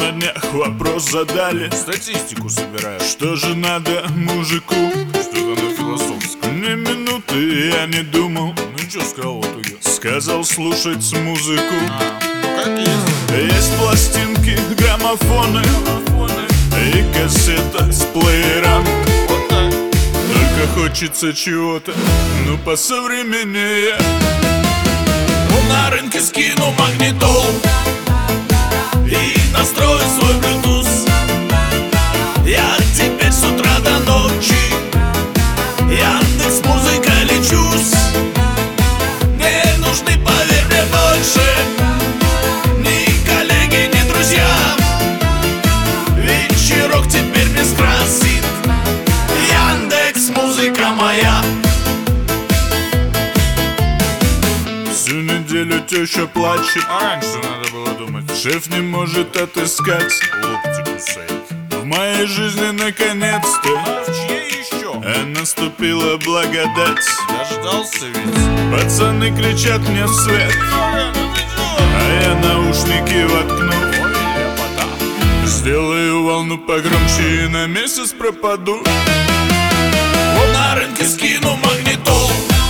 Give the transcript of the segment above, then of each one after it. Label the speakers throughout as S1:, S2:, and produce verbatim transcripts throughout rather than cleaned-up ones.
S1: на днях вопрос задали,
S2: статистику собираешь.
S1: что же надо мужику?
S2: Что-то на философском.
S1: Ни минуты я не думал,
S2: Ну чё сказал в итоге?
S1: сказал слушать музыку.
S2: А, ну как есть.
S1: Есть пластинки, граммофоны и кассета с плеером.
S2: Вот так.
S1: Только хочется чего-то, ну посовременнее.
S2: На рынке скину магнитол и настрою свой Bluetooth. Я теперь с утра до ночи Яндекс.Музыка лечусь. Не нужны, поверь мне, больше ни коллеги, ни друзья. Вечерок теперь мне скрасит Яндекс.Музыка моя.
S1: Всю неделю теща плачет,
S2: А раньше надо было думать.
S1: шеф не может отыскать.
S2: Локти кусает.
S1: В моей жизни наконец-то
S2: А в чьей еще?
S1: э, наступила благодать.
S2: Дождался ведь.
S1: Пацаны кричат мне вслед,
S2: Ой, ну ты чё?
S1: а я наушники воткну.
S2: Ой, ляпота.
S1: Сделаю волну погромче и на месяц пропаду.
S2: На рынке скину магнитол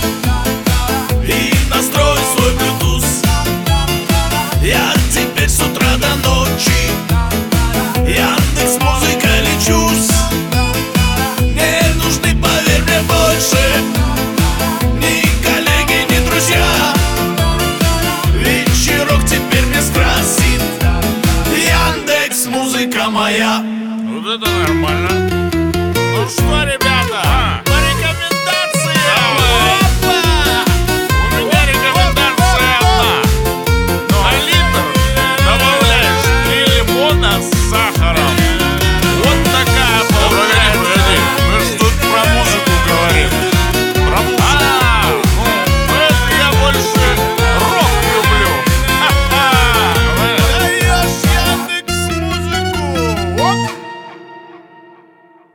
S2: и настрою свой Bluetooth. Я теперь с утра до ночи Яндекс.Музыка лечусь. Не нужны, поверь мне, больше ни коллеги, ни друзья. Вечерок теперь мне скрасит Яндекс.Музыка моя.
S1: Вот это нормально.
S2: Ну что, ребята, по рекомендации. Опа!
S1: У меня рекомендация одна.
S2: На литр добавляешь три лимона с сахаром.